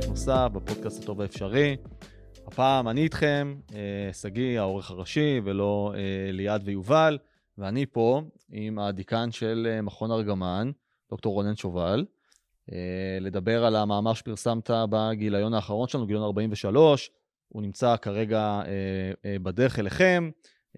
נוסף בפודקאסט הטוב האפשרי. הפעם אני איתכם, סגי, העורך הראשי, ולא ליעד ויובל, ואני פה עם הדיקן של מכון ארגמן, דוקטור רונן שובל, לדבר על המאמר שפרסמת בגיליון האחרון שלנו, גיליון 43, הוא נמצא כרגע בדרך אליכם,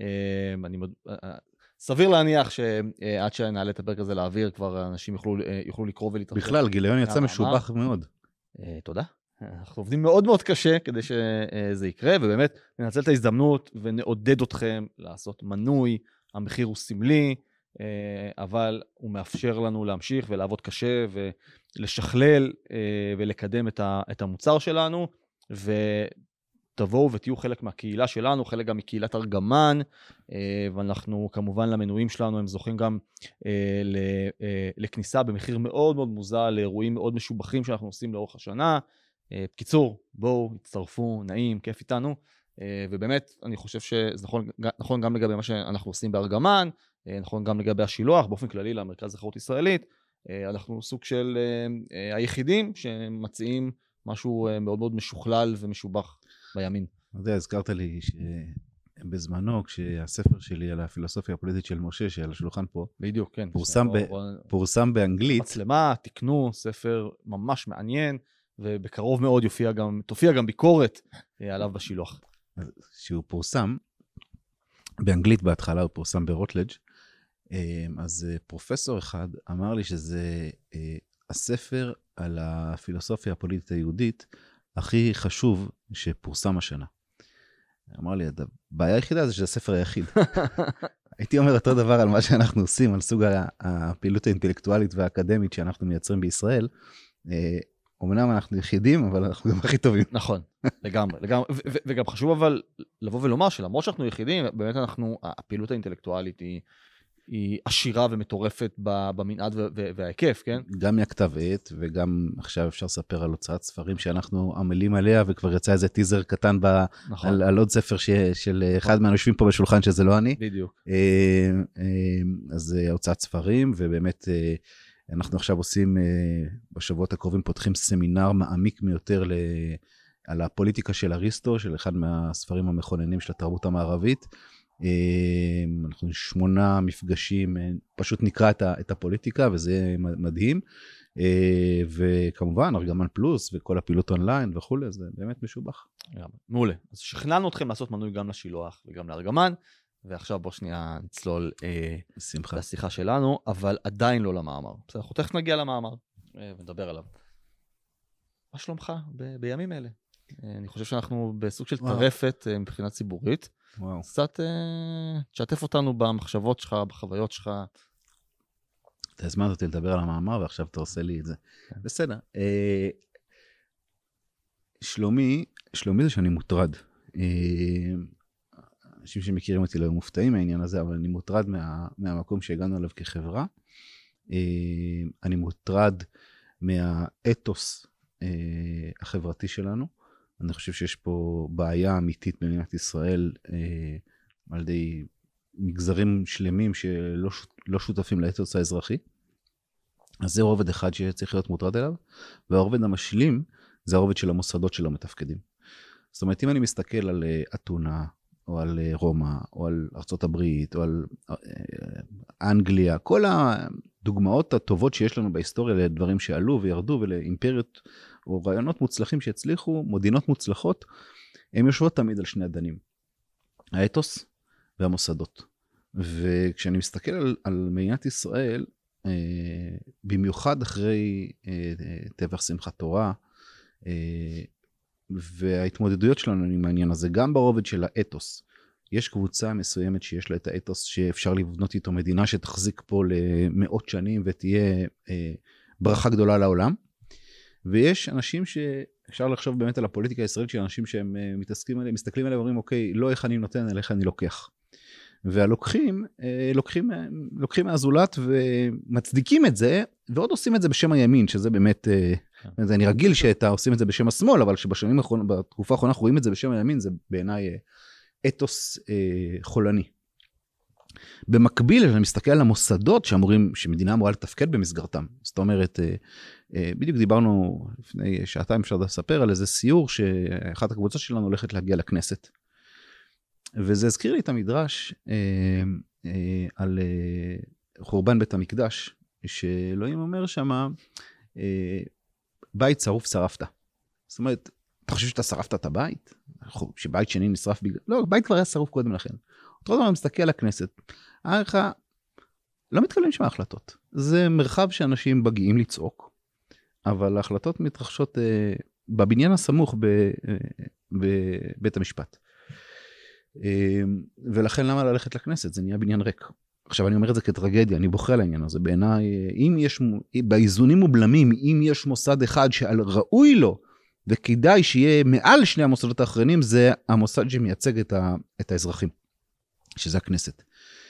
סביר להניח שעד שנעלה את הפרק הזה לאוויר, כבר אנשים יוכלו לקרוא ולהתרשם. בכלל, גיליון יצא משובח מאוד. תודה. אנחנו עובדים מאוד מאוד קשה כדי שזה יקרה, ובאמת ננצל את ההזדמנות ונעודד אתכם לעשות מנוי. המחיר הוא סמלי, אבל הוא מאפשר לנו להמשיך ולעבוד קשה ולשכלל ולקדם את המוצר שלנו, ותבואו ותהיו חלק מהקהילה שלנו, חלק גם מקהילת ארגמן, ואנחנו כמובן למנויים שלנו, הם זוכים גם לכניסה במחיר מאוד מאוד מוזל, לאירועים מאוד משובחים שאנחנו עושים לאורך השנה. בקיצור, בואו, הצטרפו, נעים, כיף איתנו, ובאמת אני חושב שזה נכון גם לגבי מה שאנחנו עושים בארגמן, נכון גם לגבי השילוח, באופן כללי למרכז לחרות ישראלית, אנחנו סוג של היחידים שמציעים משהו מאוד מאוד משוכלל ומשובח בימין. הזכרת לי שבזמנו, כשהספר שלי על הפילוסופיה הפוליטית של משה, שעל השולחן פה, בדיוק, כן. פורסם באנגלית. מצלמה, תקנו, ספר ממש מעניין, ובקרוב מאוד תופיע גם ביקורת עליו בשילוח. שהוא פורסם, באנגלית בהתחלה הוא פורסם ברוטלג', אז פרופסור אחד אמר לי שזה הספר על הפילוסופיה הפוליטית היהודית הכי חשוב שפורסם השנה. אמר לי, הבעיה היחידה זה שזה הספר היחיד. הייתי אומר אותו דבר על מה שאנחנו עושים, על סוג הפעילות האינטלקטואלית והאקדמית שאנחנו מייצרים בישראל. אמנם אנחנו יחידים, אבל אנחנו גם הכי טובים. נכון, לגמרי. וגם חשוב אבל לבוא ולומר שלמרות שאנחנו יחידים, באמת הפעילות האינטלקטואלית היא עשירה ומטורפת במנעד וההיקף, כן? גם מהכתב עת, וגם עכשיו אפשר לספר על הוצאת ספרים שאנחנו עמלים עליה, וכבר יצא איזה טיזר קטן על עוד ספר של אחד מהנושבים פה בשולחן שזה לא אני. בדיוק. אז הוצאת ספרים, ובאמת אנחנו עכשיו עושים, בשבועות הקרובים פותחים סמינר מעמיק מיותר על הפוליטיקה של אריסטו, של אחד מהספרים המכוננים של התרבות המערבית. אנחנו 8 מפגשים, פשוט נקרא את הפוליטיקה, וזה מדהים. וכמובן, ארגמן פלוס וכל הפעילות אונליין וכו', זה באמת משובח. מעולה. אז שכנענו אתכם לעשות מנוי גם לשילוח וגם לארגמן, ועכשיו בוא שנייה נצלול לשיחה שלנו, אבל עדיין לא למאמר. אנחנו תכף נגיע למאמר ונדבר עליו. מה שלומך בימים אלה? אני חושב שאנחנו בסוג של טרפת מבחינה ציבורית. קצת תשתף אותנו במחשבות שלך, בחוויות שלך. אתה הזמנת אותי לדבר על המאמר, ועכשיו אתה עושה לי את זה. בסדר. שלומי זה שאני מוטרד. אנשים שמכירים אותי לא היו מופתעים מהעניין הזה, אבל אני מוטרד מהמקום שהגענו אליו כחברה. אני מוטרד מהאתוס החברתי שלנו. אני חושב שיש פה בעיה אמיתית במדינת ישראל, על ידי מגזרים שלמים שלא שותפים לאתוס האזרחי. אז זה רובד אחד שצריך להיות מוטרד אליו, והרובד המשלים זה הרובד של המוסדות שלא מתפקדים. זאת אומרת, אם אני מסתכל על אתונה, או על רומא, או על ארצות הברית, או על אנגליה, כל הדוגמאות הטובות שיש לנו בהיסטוריה לדברים שעלו וירדו, ולאימפריות או רעיונות מוצלחים שהצליחו, מדינות מוצלחות, הן יושבות תמיד על שני הדנים. האתוס והמוסדות. וכשאני מסתכל על מדינת ישראל, במיוחד אחרי טבח שמחת תורה, וההתמודדויות שלנו עם העניין הזה, גם ברובד של האתוס, יש קבוצה מסוימת שיש לה את האתוס שאפשר לבנות איתו מדינה שתחזיק פה למאות שנים ותהיה ברכה גדולה לעולם, ויש אנשים שאפשר לחשוב באמת על הפוליטיקה הישראלית של אנשים שהם מסתכלים עליהם ואומרים, אוקיי, לא איך אני נותן, אלא איך אני לוקח. והלוקחים לוקחים מהזולת ומצדיקים את זה, ועוד עושים את זה בשם הימין, שזה באמת, אני רגיל שאתה עושים את זה בשם השמאל, אבל בתקופה האחרונה אנחנו רואים את זה בשם הימין, זה בעיניי אתוס חולני. במקביל, אני מסתכל על המוסדות שמדינה אמורה לתפקד במסגרתם. זאת אומרת, בדיוק דיברנו לפני שעתיים, אפשר לספר על איזה סיור, שאחת הקבוצות שלנו הולכת להגיע לכנסת. וזה הזכיר לי את המדרש על חורבן בית המקדש, שאלוהים אומר שמה, בית שרוף שרפת. זאת אומרת, אתה חושב שאתה שרפת את הבית? שבית שני נשרף בגלל... לא, בית כבר היה שרוף קודם לכן. אותו דבר מסתכל על הכנסת. לא מתקבלים שם ההחלטות. זה מרחב שאנשים מגיעים לצעוק, אבל ההחלטות מתרחשות בבניין הסמוך בבית המשפט. ולכן למה ללכת לכנסת? זה נהיה בניין ריק. עכשיו אני אומר את זה כטרגדיה, אני בוכה על העניין הזה. בעיניי, אם יש, באיזונים ובלמים, אם יש מוסד אחד שעל ראוי לו, וכדאי שיהיה מעל שני המוסדות האחרונים, זה המוסד שמייצג את האזרחים, שזה הכנסת.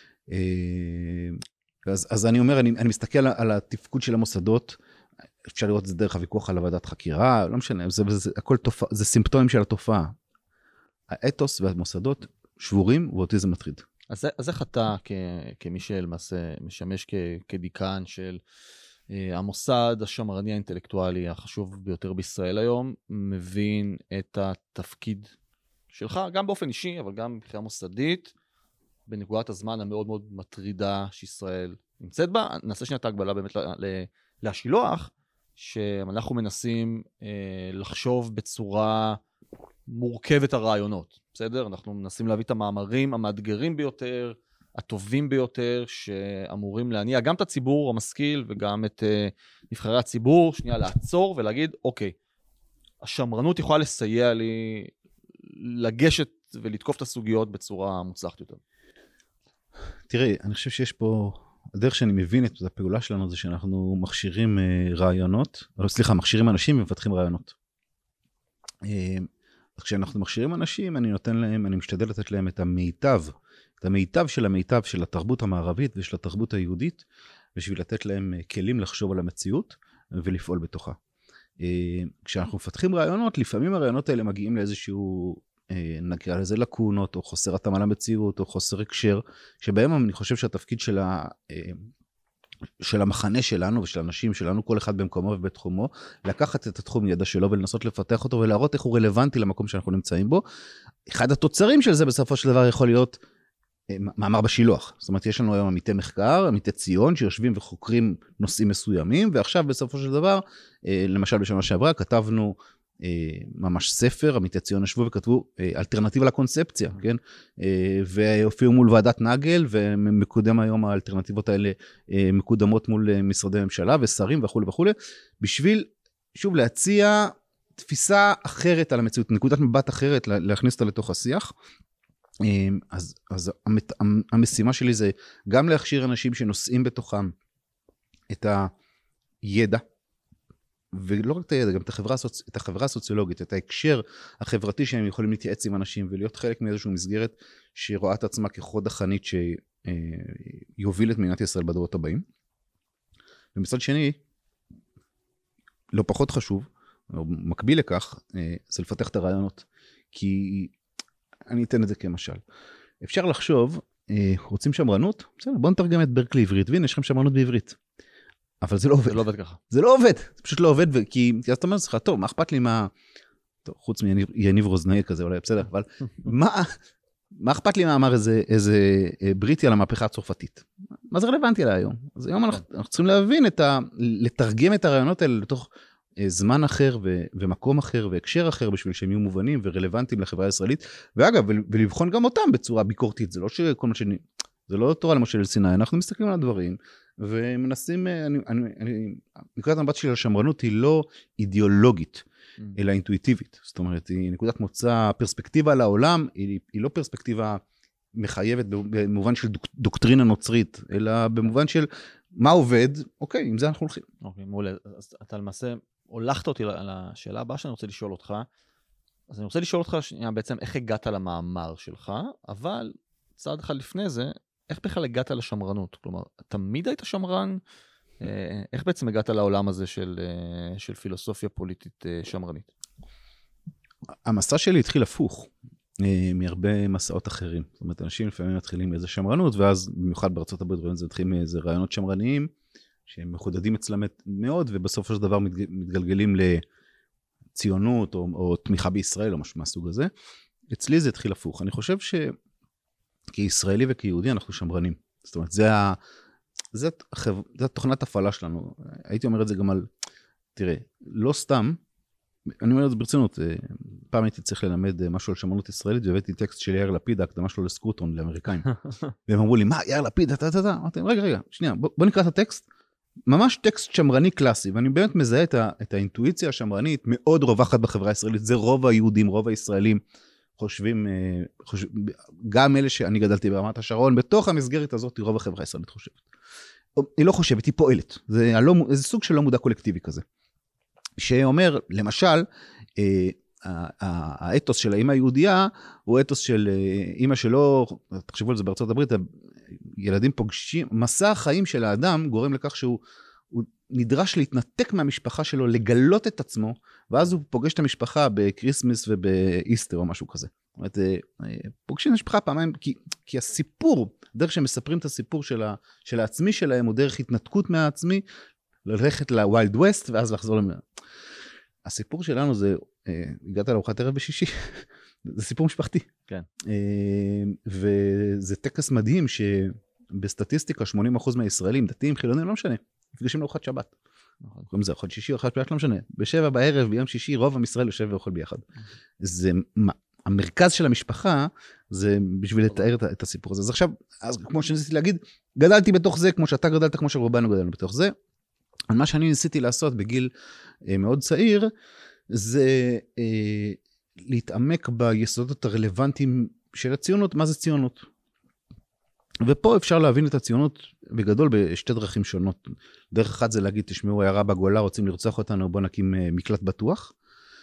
אז אני אומר, אני מסתכל על התפקוד של המוסדות, אפשר לראות את זה דרך הוויכוח על ועדת חקירה, לא משנה, הכל תופעה, זה סימפטומים של התופעה. האתוס והמוסדות שבורים, ואותי זה מטריד. אז איך אתה, כמי שלמעשה משמש כדיקן של המוסד השמרני האינטלקטואלי החשוב ביותר בישראל היום, מבין את התפקיד שלך, גם באופן אישי, אבל גם מבחינה מוסדית, בנקודת הזמן המאוד מאוד מטרידה שישראל נמצאת בה. נעשה שנייה את ההגבלה באמת להשילוח, שאנחנו מנסים לחשוב בצורה מורכבת הרעיונות, בסדר? אנחנו מנסים להביא את המאמרים המאתגרים ביותר, הטובים ביותר, שאמורים להניע גם את הציבור המשכיל וגם את נבחרי הציבור, שנייה לעצור ולהגיד, אוקיי, השמרנות יכולה לסייע לי לגשת ולתקוף את הסוגיות בצורה מוצלחת יותר. תראי, אני חושב שיש פה, הדרך שאני מבין את הפעולה שלנו זה שאנחנו מכשירים רעיונות, מכשירים אנשים ומפתחים רעיונות. כשאנחנו מכשירים אנשים, אני משתדל לתת להם את המיטב של התרבות המערבית ושל התרבות היהודית, בשביל לתת להם כלים לחשוב על המציאות ולפעול בתוכה. כשאנחנו מפתחים רעיונות, לפעמים הרעיונות האלה מגיעים לאיזשהו, נקרא לזה לקונות, או חוסר התאמה למציאות, או חוסר הקשר, שבהם אני חושב שהתפקיד של המחנה שלנו ושל האנשים שלנו, כל אחד במקומו ובתחומו, לקחת את התחום ידע שלו ולנסות לפתח אותו ולהראות איך הוא רלוונטי למקום שאנחנו נמצאים בו. אחד התוצרים של זה בסופו של דבר יכול להיות מאמר בשילוח. זאת אומרת, יש לנו היום עמיתי מחקר, עמיתי ציון, שיושבים וחוקרים נושאים מסוימים, ועכשיו בסופו של דבר, למשל בשנה שעברה, כתבנו ממש ספר, עמיתי ציון ישבו וכתבו אלטרנטיבה לקונספציה, כן? והופיעו מול ועדת נגל, ומקודם היום האלטרנטיבות האלה מקודמות מול משרדי ממשלה ושרים וכו' וכו', בשביל, שוב, להציע תפיסה אחרת על המציאות, נקודת מבט אחרת, להכניס אותה לתוך השיח. אז המשימה שלי זה גם להכשיר אנשים שנושאים בתוכם את הידע, ולא רק את הידע, גם את החברה הסוציולוגית, את ההקשר החברתי שהם יכולים להתייעץ עם אנשים, ולהיות חלק מאיזושהי מסגרת שרואה את עצמה כחוד החנית שיוביל את מדינת ישראל בדורות הבאים. ומצד שני, לא פחות חשוב, או מקביל לכך, זה לפתח את הרעיונות. כי אני אתן את זה כמשל. אפשר לחשוב, רוצים שמרנות? בסדר, בואו נתרגם את ברקלי עברית, והנה, יש לכם שמרנות בעברית. אבל זה לא עובד. זה לא עובד ככה. זה לא עובד, זה פשוט לא עובד, כי אז אתה אומר לך, טוב, מה אכפת לי טוב, חוץ מיניב רוזנאי כזה, אולי בסדר, אבל מה אכפת לי מה אמר איזה בריטי על המהפכה הצרפתית? מה זה רלוונטי עליי היום? אז היום אנחנו צריכים להבין לתרגם את הרעיונות האלה לתוך זמן אחר ומקום אחר והקשר אחר, בשביל שהם יהיו מובנים ורלוונטיים לחברה הישראלית, ואגב, ולבחון גם אותם בצורה ביקורתית, זה לא שכל מה זה לא תורה למשה סיני, אנחנו מסתכלים על הדברים, ומנסים, נקודת המבט שלי על השמרנות היא לא אידיאולוגית, אלא אינטואיטיבית. זאת אומרת, היא נקודת מוצא, פרספקטיבה לעולם, היא לא פרספקטיבה מחייבת במובן של דוקטרינה נוצרית, אלא במובן של מה עובד, אוקיי, עם זה אנחנו הולכים. אוקיי, מעולה. אז אתה למעשה הולכת אותי על השאלה הבאה שאני רוצה לשאול אותך. אז אני רוצה לשאול אותך בעצם איך הגעת למאמר שלך, אבל צעד אחד לפני זה, איך בכלל הגעת לשמרנות? כלומר, תמיד היית שמרן? איך בעצם הגעת לעולם הזה של פילוסופיה פוליטית שמרנית? המסע שלי התחיל הפוך. מהרבה מסעות אחרים. זאת אומרת, אנשים לפעמים מתחילים מאיזה שמרנות, ואז במיוחד בארצות הברית, זה מתחיל מאיזה רעיונות שמרניים, שהם מחודדים אצלם מאוד, ובסופו של דבר מתגלגלים לציונות, או תמיכה בישראל, או משהו מהסוג הזה. אצלי זה התחיל הפוך. אני חושב שכישראלי וכיהודי אנחנו שמרנים. זאת אומרת, זה תוכנת הפעלה שלנו. הייתי אומר את זה גם על, תראה, לא סתם, אני אומר את זה ברצינות, פעם הייתי צריך ללמד משהו על שמרנות ישראלית, והבאתי טקסט של יאיר לפיד, ההקדמה שלו לסקרוטון, לאמריקאים. והם אמרו לי, מה, יאיר לפיד, אמרתי, רגע, שנייה, בוא נקרא את הטקסט, ממש טקסט שמרני קלאסי, ואני באמת מזהה את האינטואיציה השמרנית, מאוד רווחת בחברה הישראלית, זה רוב היהודים, רוב הישראלים, חושבים, גם אלה שאני גדלתי ברמת השרון, בתוך המסגרת הזאת, רוב החברה הישראלית חושבת. היא לא חושבת, היא פועלת. זה סוג של לא מודע קולקטיבי כזה. שאומר, למשל, האתוס של האמא היהודייה, הוא אתוס של אמא שלו, תחשבו על זה בארצות הברית, ילדים פוגשים, מסע החיים של האדם גורם לכך שהוא נדרש להתנתק מהמשפחה שלו, לגלות את עצמו, ואז הוא פוגש את המשפחה בקריסמס ובאיסטר או משהו כזה. זאת אומרת, פוגשים את המשפחה פעמיים, כי הסיפור, דרך שהם מספרים את הסיפור של העצמי שלהם, הוא דרך התנתקות מהעצמי, ללכת לווילד ווסט, ואז לחזור למדינה. הסיפור שלנו זה, הגעת לארוחת ערב בשישי, זה סיפור משפחתי. כן. וזה טקס מדהים, שבסטטיסטיקה 80% מהישראלים, דתיים, חילונים, לא משנה, נפגשים לארוחת שבת. קוראים לזה, ארוחת שישי, ארוחת שבת, לא משנה. ב7 בערב, ביום שישי, רוב עם ישראל יושב ואוכל ביחד. זה, המרכז של המשפחה, זה בשביל לתאר את הסיפור הזה. אז עכשיו, כמו שניסיתי להגיד, גדלתי בתוך זה, כמו שאתה גדלת, כמו שרובנו גדלנו בתוך זה. מה שאני ניסיתי לעשות בגיל מאוד צעיר, זה להתעמק ביסודות הרלוונטיים של הציונות. מה זה ציונות? ופה אפשר להבין את הציונות בגדול בשתי דרכים שונות. דרך אחת זה להגיד, תשמעו, הערה בגולה, רוצים לרצוח אותנו, בוא נקים מקלט בטוח.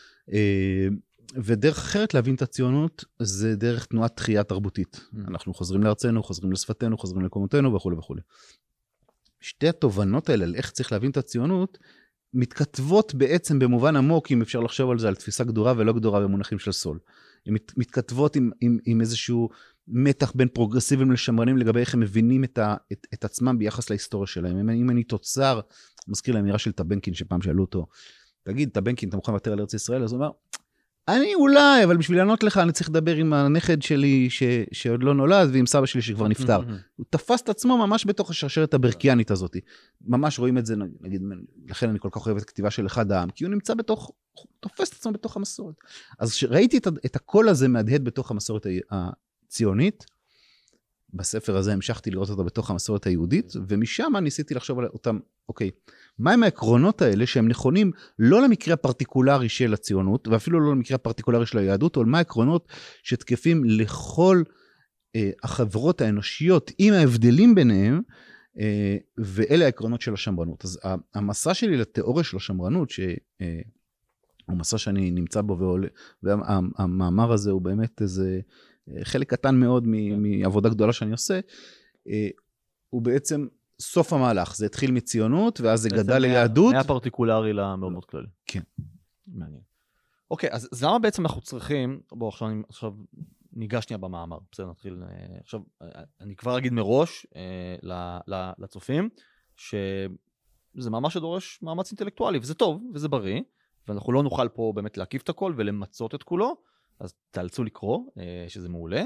ודרך אחרת להבין את הציונות, זה דרך תנועת תחייה תרבותית. אנחנו חוזרים לארצנו, חוזרים לשפתנו, חוזרים לקומותינו וכו' וכו'. שתי התובנות האלה, על איך צריך להבין את הציונות, מתכתבות בעצם במובן עמוק, אם אפשר לחשוב על זה, על תפיסה גדורה ולא גדורה במונחים של סול. הן מתכתבות עם איזשהו מתח בין פרוגרסיביים לשמרנים, לגבי איך הם מבינים את עצמם ביחס להיסטוריה שלהם. אם אני תוצר, מזכיר לאמירה של טבנקין, שפעם שאלו אותו, תגיד, טבנקין, אתה מוכן לוותר על ארץ ישראל? אז הוא אמר, אני אולי, אבל בשביל לענות לך, אני צריך לדבר עם הנכד שלי שעוד לא נולד, ועם סבא שלי שכבר נפטר. הוא תפס את עצמו ממש בתוך השרשרת הברקיאנית הזאת. ממש רואים את זה, נגיד, לכן אני כל כך אוהב את הכתיבה של אחד העם, כי הוא נמצא בתוך, תופס את עצמו בתוך המסורת. אז ראיתי את הקול הזה מהדהד בתוך המסורת הציונית, בספר הזה המשכתי לראות אותה בתוך המסורת היהודית, ומשם ניסיתי לחשוב על אותם, אוקיי, מהם העקרונות האלה שהם נכונים לא למקרה הפרטיקולרי של הציונות, ואפילו לא למקרה הפרטיקולרי של היהדות, אבל מה העקרונות שתקפים לכל החברות האנושיות עם ההבדלים ביניהם, ואלה העקרונות של השמרנות. אז המסע שלי לתיאוריה של השמרנות, הוא מסע שאני נמצא בו, והמאמר הזה הוא באמת איזה חלק קטן מאוד מעבודה גדולה שאני עושה, הוא בעצם סוף המהלך. זה התחיל מציונות, ואז זה גדל ליהדות. מהפרטיקולרי למאוד מאוד כללי. כן. מעניין. אוקיי, אז למה בעצם אנחנו צריכים, בואו עכשיו ניגש שנייה במאמר, בסדר, נתחיל, עכשיו, אני כבר אגיד מראש לצופים, שזה מאמר שדורש מאמץ אינטלקטואלי, וזה טוב, וזה בריא, ואנחנו לא נוכל פה באמת להקיף את הכל ולמצות את כולו, אז תאלצו לקרוא, שזה מעולה.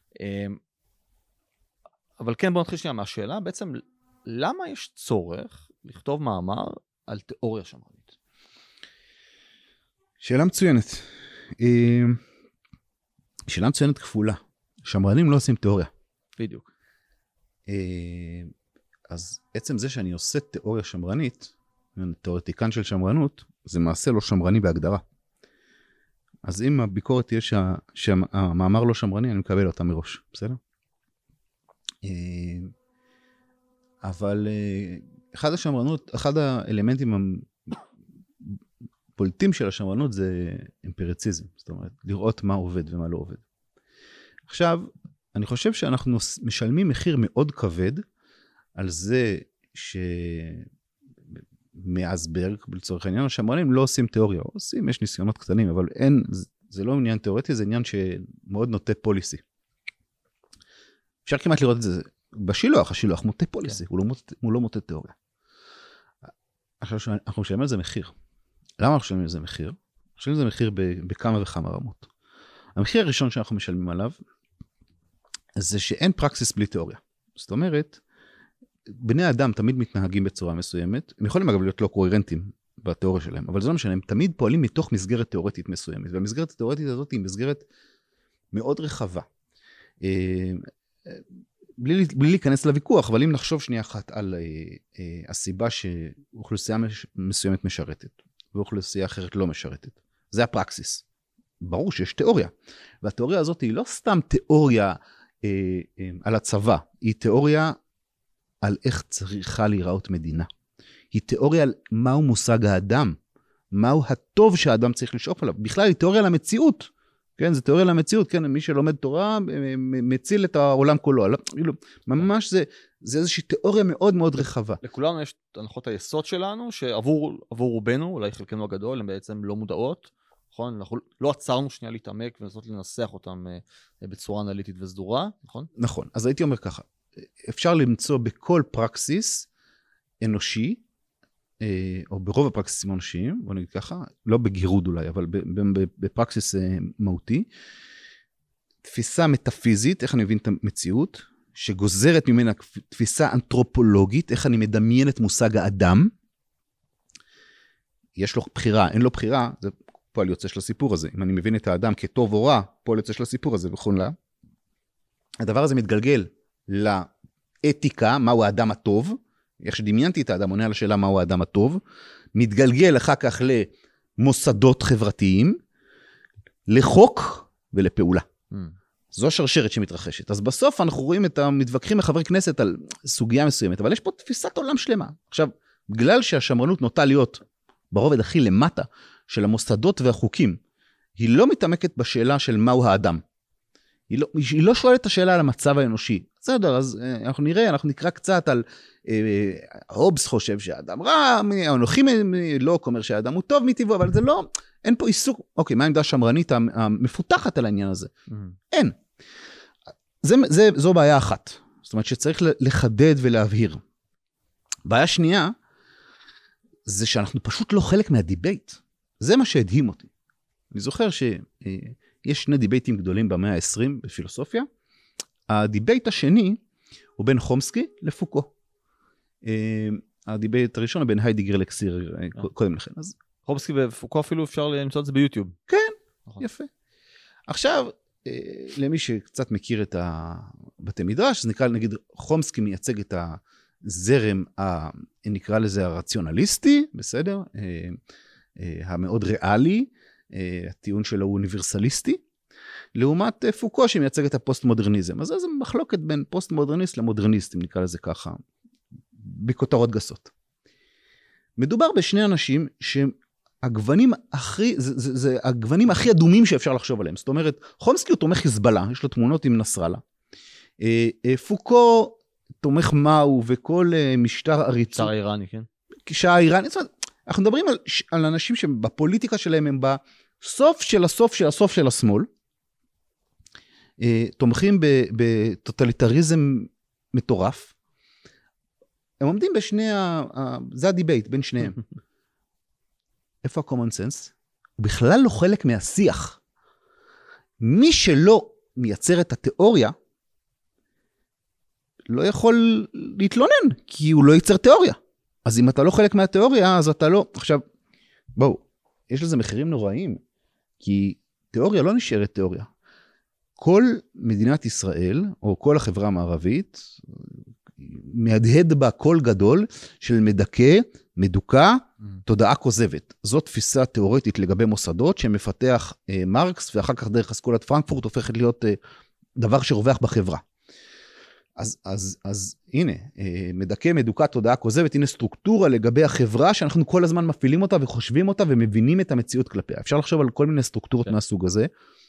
אבל כן, בואו נתחיל שנייה מהשאלה, בעצם, למה יש צורך לכתוב מאמר על תיאוריה שמרנית? שאלה מצוינת. שאלה מצוינת כפולה. שמרנים לא עושים תיאוריה. בדיוק. אז עצם זה שאני עושה תיאוריה שמרנית, תיאורטיקן של שמרנות, זה מעשה לא שמרני בהגדרה. אז אם הביקורת תהיה שהמאמר לא שמרני, אני מקבל אותה מראש, בסדר? אבל אחד האלמנטים הפוליטיים של השמרנות זה אמפיריציזם, זאת אומרת, לראות מה עובד ומה לא עובד. עכשיו, אני חושב שאנחנו משלמים מחיר מאוד כבד על זה מאז ברג, לצורך העניין, השמרנים לא עושים תיאוריה, עושים, יש ניסיונות קטנים, אבל אין, זה לא עניין תיאורטי, זה עניין שמאוד נוטה פוליסי. אפשר כמעט לראות את זה בשילוח, השילוח מוטה פוליסי, הוא לא מוטה תיאוריה. עכשיו, אנחנו משלמים על זה מחיר. למה אנחנו משלמים על זה מחיר? אנחנו משלמים על זה מחיר בכמה וכמה רמות. המחיר הראשון שאנחנו משלמים עליו, זה שאין פרקסיס בלי תיאוריה. זאת אומרת, בני האדם תמיד מתנהגים בצורה מסוימת, הם יכולים אגב להיות לא קוהרנטים בתיאוריה שלהם, אבל זה לא משנה, הם תמיד פועלים מתוך מסגרת תיאורטית מסוימת, והמסגרת התיאורטית הזאת היא מסגרת מאוד רחבה. בלי להיכנס לוויכוח, אבל אם נחשוב שנייה אחת על הסיבה שאוכלוסייה מסוימת משרתת, ואוכלוסייה אחרת לא משרתת, זה הפרקסיס. ברור שיש תיאוריה, והתיאוריה הזאת היא לא סתם תיאוריה על הצבא, היא תיאוריה על איך צריכה להיראות מדינה. היא תיאוריה על מהו מושג האדם, מהו הטוב שהאדם צריך לשאוף עליו. בכלל היא תיאוריה על המציאות, כן, זה תיאוריה על המציאות, כן, מי שלומד תורה מציל את העולם כולו. ממש זה איזושהי תיאוריה מאוד מאוד רחבה. לכולנו יש הנחות היסוד שלנו, שעבור רובנו, אולי חלקנו הגדול, הן בעצם לא מודעות, נכון? אנחנו לא עצרנו שנייה להתעמק ולנסות לנסח אותם בצורה אנליטית וסדורה, נכון? נכון, אז הייתי אומר ככה, אפשר למצוא בכל פרקסיס אנושי, או ברוב הפרקסיסים האנושיים, בוא נגיד ככה, לא בגירוד אולי, אבל בפרקסיס מהותי, תפיסה מטאפיזית, איך אני מבין את המציאות, שגוזרת ממנה תפיסה אנתרופולוגית, איך אני מדמיין את מושג האדם, יש לו בחירה, אין לו בחירה, זה פועל יוצא של הסיפור הזה. אם אני מבין את האדם כטוב או רע, פועל יוצא של הסיפור הזה, בכל לה. הדבר הזה מתגלגל לאתיקה, מהו האדם הטוב, איך שדמיינתי את האדם, עונה על השאלה מהו האדם הטוב, מתגלגל אחר כך למוסדות חברתיים, לחוק ולפעולה. זו השרשרת שמתרחשת. אז בסוף אנחנו רואים את המתווכחים לחברי כנסת על סוגיה מסוימת, אבל יש פה תפיסת עולם שלמה. עכשיו, בגלל שהשמרנות נוטה להיות ברובד הכי למטה של המוסדות והחוקים, היא לא מתעמקת בשאלה של מהו האדם. היא לא שואלת את השאלה על המצב האנושי. בסדר, אז אנחנו נקרא קצת על הובס חושב שהאדם רע, אנוכי לוק אומר שהאדם הוא טוב מטבעו, אבל זה לא, אין פה עיסוק. אוקיי, מה העמדה השמרנית המפותחת על העניין הזה? אין. זו בעיה אחת. זאת אומרת שצריך לחדד ולהבהיר. בעיה שנייה, זה שאנחנו פשוט לא חלק מהדיבייט. זה מה שהדהים אותי. אני זוכר שיש שני דיבייטים גדולים במאה ה-20 בפילוסופיה. הדיבייט השני הוא בין חומסקי לפוקו. הדיבייט הראשון הוא בין היידיגר לקסיר קודם לכן. חומסקי ופוקו אפילו אפשר למצוא את זה ביוטיוב. כן, יפה. עכשיו, למי שקצת מכיר את הבתי מדרש, אז נגיד חומסקי מייצג את הזרם, נקרא לזה הרציונליסטי, בסדר? המאוד ריאלי, הטיעון שלו הוא אוניברסליסטי, לעומת פוקו שמייצג את הפוסט-מודרניזם. אז זה מחלוקת בין פוסט-מודרניסט למודרניסט, אם נקרא לזה ככה, בכותרות גסות. מדובר בשני אנשים שהגוונים הגוונים הכי אדומים שאפשר לחשוב עליהם. זאת אומרת, חומסקי הוא תומך חיזבאללה, יש לו תמונות עם נסראללה. פוקו תומך מאו וכל משטר עריצות. משטר האיראני, כן. כשהאיראני, אנחנו מדברים על אנשים שבפוליטיקה שלהם הם בסוף של הסוף של הסוף של השמאל, תומכים בטוטליטריזם מטורף, הם עומדים בשני, זה הדיבייט בין שניהם. איפה ה-common sense? הוא בכלל לא חלק מהשיח. מי שלא מייצר את התיאוריה, לא יכול להתלונן, כי הוא לא ייצר תיאוריה. אז אם אתה לא חלק מהתיאוריה, אז אתה לא... עכשיו, בואו, יש לזה מחירים נוראים, כי תיאוריה לא נשארת תיאוריה. כל מדינת ישראל, או כל החברה המערבית, מהדהד בה קול גדול של מדכא, מדוכא, תודעה כוזבת. זו תפיסה תיאורטית לגבי מוסדות שמפתח מרקס, ואחר כך דרך אסכולת פרנקפורט הופכת להיות דבר שרווח בחברה. אז הנה, מדכא, מדוכא, תודעה כוזבת, הנה סטרוקטורה לגבי החברה שאנחנו כל הזמן מפעילים אותה וחושבים אותה ומבינים את המציאות כלפיה. אפשר לחשוב על כל מיני סטרוקטורות מהסוג הזה,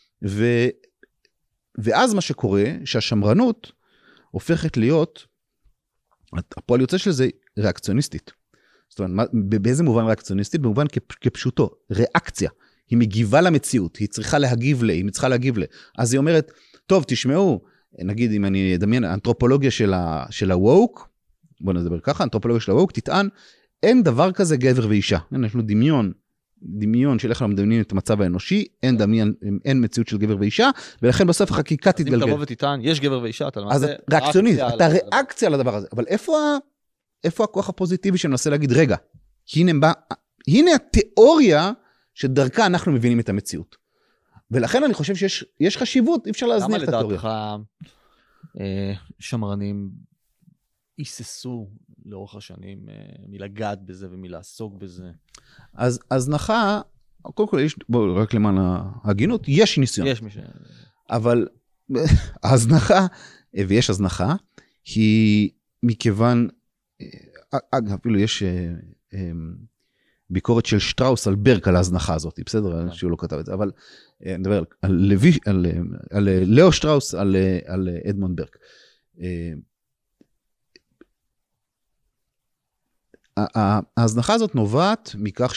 ואז מה שקורה, שהשמרנות הופכת להיות, הפועל יוצא של זה ריאקציוניסטית. זאת אומרת, באיזה מובן ריאקציוניסטית? במובן כפשוטו, ריאקציה. היא מגיבה למציאות, היא צריכה להגיב היא צריכה להגיב אז היא אומרת, טוב, תשמעו, נגיד אם אני אדמיין, האנתרופולוגיה של הווק, בוא נדבר ככה, האנתרופולוגיה של הווק תטען, אין דבר כזה גבר ואישה. יש לו דמיון של איך אנחנו מדמיינים את המצב האנושי, אין מציאות של גבר ואישה, ולכן בסוף החקיקה תתגלגל. אז אם תבוא ותטען, יש גבר ואישה, אתה אז ריאקציוניסט, אתה ריאקציה לדבר הזה. אבל איפה הכוח הפוזיטיבי שמנסה להגיד, רגע, הנה התיאוריה שדרכה אנחנו מבינים את המציאות. ולכן אני חושב שיש חשיבות, אי אפשר להזניח את התיאוריה. למה לדעתך שמרנים היססו לאורך השנים מלגעת בזה ומלעסוק בזה? אז הזנחה, קודם כל, רק למען ההגינות, יש ניסיון. יש מישהו. אבל ההזנחה, ויש הזנחה, היא מכיוון, אגב, אפילו יש ביקורת של שטראוס על ברק על ההזנחה הזאת, בסדר? שהוא לא כתב את זה, אבל נדבר על לאו שטראוס, על אדמונד ברק. ההזנחה הזאת נובעת מכך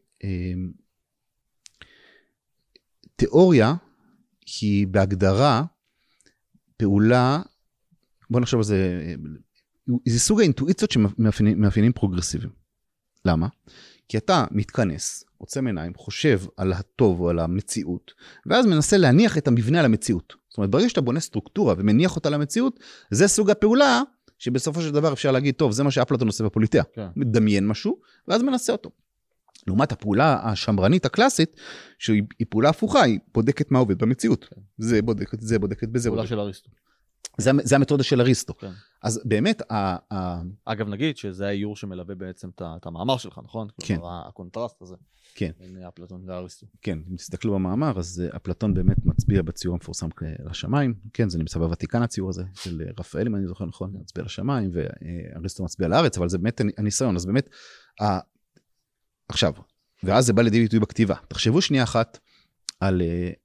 שתיאוריה היא בהגדרה פעולה, בוא נחשוב על זה, זה סוג האינטואיציות שמאפיינים פרוגרסיביים. למה? כי אתה מתכנס, עוצם עיניים, חושב על הטוב או על המציאות, ואז מנסה להניח את המבנה על המציאות. זאת אומרת, ברגע שאתה בונה סטרוקטורה ומניח אותה למציאות, זה סוג הפעולה שבסופו של דבר אפשר להגיד, טוב, זה מה שאפלטון עושה בפוליטאה. כן. מדמיין משהו, ואז מנסה אותו. לעומת הפעולה השמרנית הקלאסית, שהיא פעולה הפוכה, היא בודקת מה עובד במציאות. כן. זה בודקת, זה בודקת, בזה פעולה של אריסטו. זה המתודה של אריסטו. כן. אז באמת, אגב, נגיד שזה האיור שמלווה בעצם את המאמר שלך, נכון? כן. כלומר, הקונטרסט הזה. כן. בין אפלטון לאריסטו. כן, אם תסתכלו במאמר, אז אפלטון באמת מצביע בציור המפורסם לשמיים. כן, זה נמצא בוותיקן הציור הזה, של רפאל, אם אני זוכר נכון, מצביע לשמיים, ואריסטו מצביע לארץ, אבל זה באמת הניסיון. אז באמת, עכשיו, ואז זה בא לידי ביטוי בכתיבה. תחשבו שנייה אחת על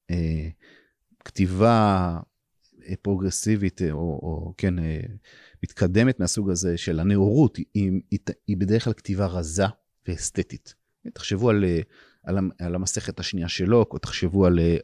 כתיבה פרוגרסיבית, או כן, מתקדמת מהסוג הזה של הנאורות, היא בדרך כלל כתיבה רזה ואסתטית. תחשבו על המסכת השנייה של לוק, או תחשבו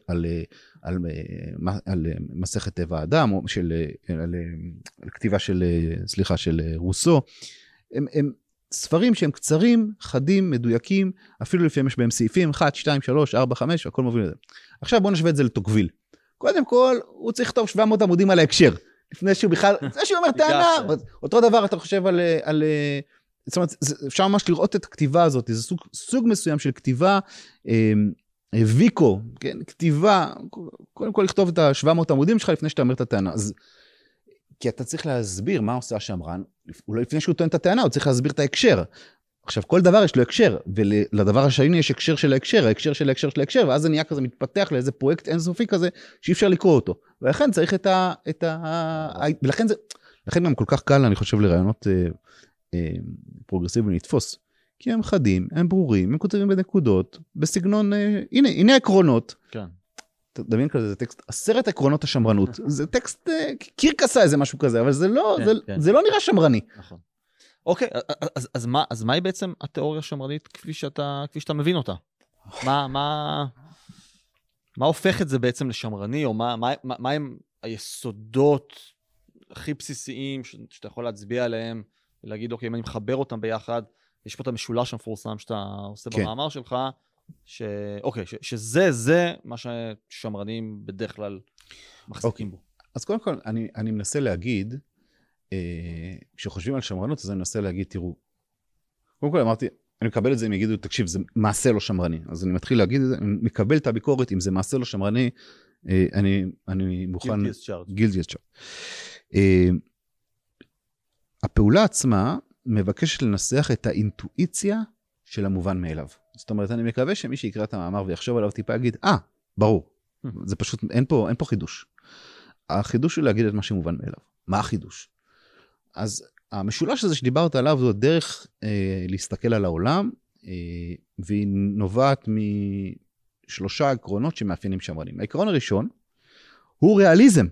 על מסכת טבע האדם, או על כתיבה של רוסו. הם ספרים שהם קצרים, חדים, מדויקים, אפילו לפעמים יש בהם סעיפים, 1, 2, 3, 4, 5, הכל מוביל לזה. עכשיו בואו נשווה את זה לטוקוויל. קודם כל, הוא צריך לכתוב 700 עמודים על ההקשר, לפני שהוא בכלל, לפני שהוא אומר טענה, אותו דבר אתה חושב על זאת אומרת, אפשר ממש לראות את הכתיבה הזאת, זה סוג מסוים של כתיבה, ויקו, כן, כתיבה, קודם כל לכתוב את ה-700 עמודים שלך לפני שאתה אומר את הטענה, אז, כי אתה צריך להסביר מה עושה השמרן, אולי לפני שהוא טוען את הטענה, הוא צריך להסביר את ההקשר. עכשיו, כל דבר יש לו הקשר, ולדבר השני יש הקשר של ההקשר, ההקשר של ההקשר של ההקשר, ואז זה נהיה כזה מתפתח לאיזה פרויקט אינסופי כזה, שאי אפשר לקרוא אותו. ולכן צריך ולכן גם כל כך קל, אני חושב, לרעיונות פרוגרסיביים לתפוס, כי הם חדים, הם ברורים, הם כותבים בנקודות, בסגנון, הנה העקרונות. כן. תדמיין כזה, זה טקסט, 10 עקרונות השמרנות, זה טקסט, קירק עשה איזה משהו כזה, אבל זה לא נראה שמרני. נכון. אוקיי, אז מהי בעצם התיאוריה השמרנית כפי שאתה מבין אותה? מה הופך את זה בעצם לשמרני, או מה הם היסודות הכי בסיסיים שאתה יכול להצביע עליהם, ולהגיד, אוקיי, אם אני מחבר אותם ביחד, יש פה את המשולש המפורסם שאתה עושה במאמר שלך, אוקיי, שזה מה ששמרנים בדרך כלל מחזיקים בו. אז קודם כל, אני מנסה להגיד, כשחושבים על שמרנות, אז אני מנסה להגיד, תראו, קודם כל אמרתי, אני מקבל את זה, אם יגידו, תקשיב, זה מעשה לא שמרני. אז אני מתחיל להגיד את זה, אני מקבל את הביקורת, אם זה מעשה לא שמרני, אני מוכן... guilty as charged. הפעולה עצמה מבקשת לנסח את האינטואיציה של המובן מאליו. זאת אומרת, אני מקווה שמי שיקרא את המאמר ויחשוב עליו טיפה יגיד, ברור. זה פשוט, אין פה חידוש. החידוש הוא להגיד את מה שמובן מאליו. מה החידוש? אז המשולש הזה שדיברת עליו, זו הדרך להסתכל על העולם, והיא נובעת משלושה עקרונות שמאפיינים שמרנים. העקרון הראשון הוא ריאליזם.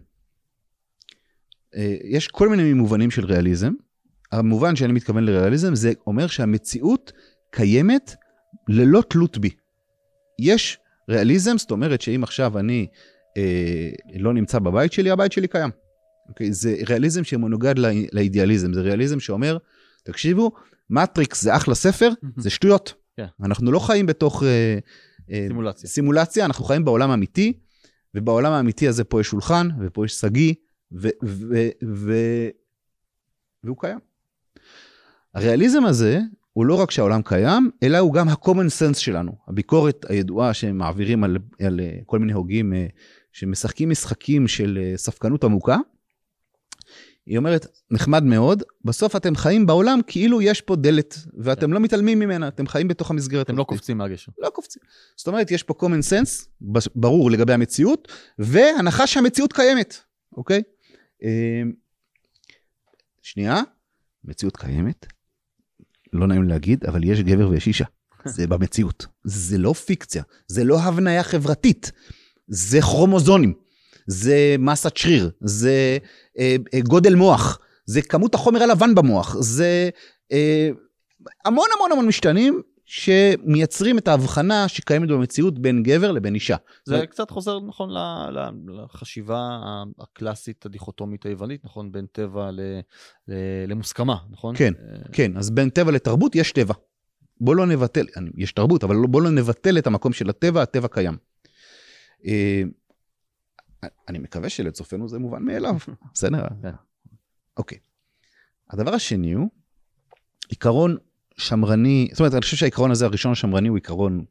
יש כל מיני מובנים של ריאליזם. המובן שאני מתכוון לריאליזם, זה אומר שהמציאות קיימת ללא תלות בי. יש ריאליזם, זאת אומרת שאם עכשיו אני לא נמצא בבית שלי, הבית שלי קיים. אוקיי? זה ריאליזם שמנוגד לאידיאליזם, זה ריאליזם שאומר, תקשיבו, מטריקס זה אחלה ספר, זה שטויות. אנחנו לא חיים בתוך סימולציה, אנחנו חיים בעולם האמיתי, ובעולם האמיתי הזה פה יש שולחן, ופה יש סגי, והוא קיים. הריאליזם הזה, הוא לא רק שהעולם קיים, אלא הוא גם ה-common sense שלנו. הביקורת הידועה שמעבירים על כל מיני הוגים שמשחקים משחקים של ספקנות עמוקה, היא אומרת, נחמד מאוד, בסוף אתם חיים בעולם כאילו יש פה דלת, ואתם לא מתעלמים ממנה, אתם חיים בתוך המסגרת. אתם לא קופצים מהגשר. לא קופצים. זאת אומרת, יש פה common sense, ברור לגבי המציאות, והנחה שהמציאות קיימת, אוקיי? שנייה, מציאות קיימת, לא נעים להגיד, אבל יש גבר ויש אישה. זה במציאות. זה לא פיקציה, זה לא הבניה חברתית, זה כרומוזונים, זה מסת שריר, זה גודל מוח, זה כמות החומר הלבן במוח, זה המון המון המון משתנים שמייצרים את ההבחנה שקיימת במציאות בין גבר לבין אישה. זה קצת חוזר, נכון, לחשיבה הקלאסית, הדיכוטומית היוונית, נכון, בין טבע למוסכמה, נכון? כן, כן, אז בין טבע לתרבות יש טבע. בוא לא נבטל, יש תרבות, אבל בוא לא נבטל את המקום של הטבע, הטבע קיים. אני מקווה שלצופנו זה מובן מאליו. בסדר? אוקיי. הדבר השני הוא, עיקרון שמרני, זאת אומרת, אני חושב שהעיקרון הזה הראשון השמרני הוא עיקרון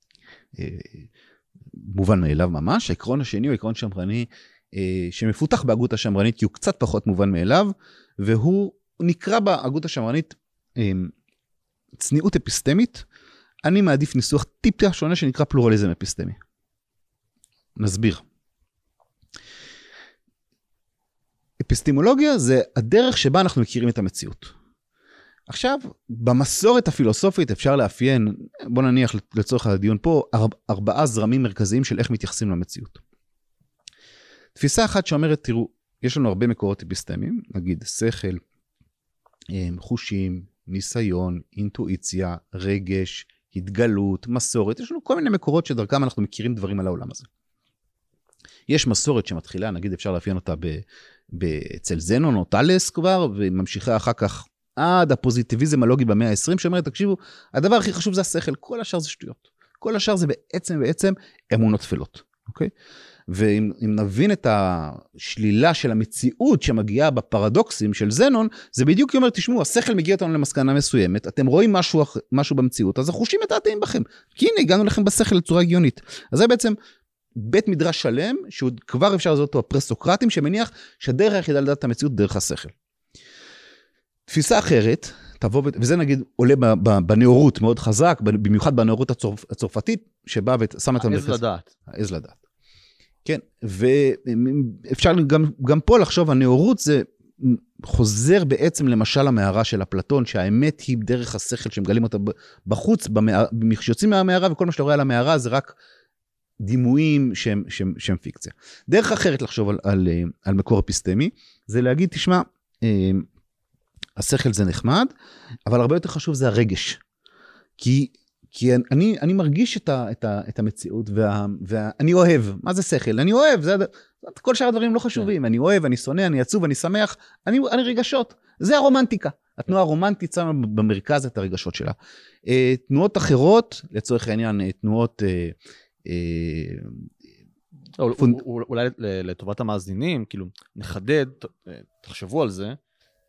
מובן מאליו ממש. העיקרון השני הוא עיקרון שמרני שמפותח בהגות השמרנית, כי הוא קצת פחות מובן מאליו, והוא נקרא בהגות השמרנית צניעות אפיסטמית. אני מעדיף ניסוח טיפה שונה שנקרא פלורליזם אפיסטמי. נסביר. אפיסטימולוגיה זה הדרך שבה אנחנו מכירים את המציאות. עכשיו, במסורת הפילוסופית אפשר לאפיין, בוא נניח לצורך הדיון פה, 4 זרמים מרכזיים של איך מתייחסים למציאות. תפיסה אחת שאומרת, תראו, יש לנו הרבה מקורות אפיסטמיים, נגיד שכל, חושים, ניסיון, אינטואיציה, רגש, התגלות, מסורת, יש לנו כל מיני מקורות שדרכם אנחנו מכירים דברים על העולם הזה. יש מסורת שמתחילה, נגיד אפשר לאפיין אותה אצל זנון או טלס כבר, וממשיכה אחר כך עד הפוזיטיביזם הלוגי במאה ה-20, שאומרת, תקשיבו, הדבר הכי חשוב זה השכל, כל השאר זה שטויות. כל השאר זה בעצם אמונות תפלות, אוקיי? ואם נבין את השלילה של המציאות שמגיעה בפרדוקסים של זנון, זה בדיוק אומר, תשמעו, השכל מגיע אותנו למסקנה מסוימת, אתם רואים משהו במציאות, אז החושים מתעתעים בכם, כי הנה, הגענו לכם בשכל לצורה הגיונית. אז זה בעצם בית מדרש שלם, שהוא כבר אפשר לעשות אותו הפרסוקרטים, שמניח שהדרך היחידה לדעת את המציאות דרך השכל. תפיסה אחרת, וזה נגיד עולה בנאורות מאוד חזק, במיוחד בנאורות הצרפתית, שבאה ושמה את המרכז. העז לדעת. כן, ואפשר גם פה לחשוב, הנאורות זה חוזר בעצם למשל המערה של אפלטון, שהאמת היא דרך השכל שמגלים אותה בחוץ, שיוצאים מהמערה, וכל מה שאתה רואה על המערה זה רק דימויים שהם פיקציה. דרך אחרת לחשוב על מקור אפיסטמי, זה להגיד, תשמע, השכל זה נחמד, אבל הרבה יותר חשוב זה הרגש. כי אני מרגיש את המציאות, ואני אוהב. מה זה שכל? אני אוהב. כל שאר הדברים לא חשובים. אני אוהב, אני שונא, אני עצוב, אני שמח. אני רגשות. זה הרומנטיקה. התנועה הרומנטית שמה במרכז את הרגשות שלה. תנועות אחרות, לצורך העניין, תנועות אולי לטובת המאזינים, כאילו, נחדד, תחשבו על זה,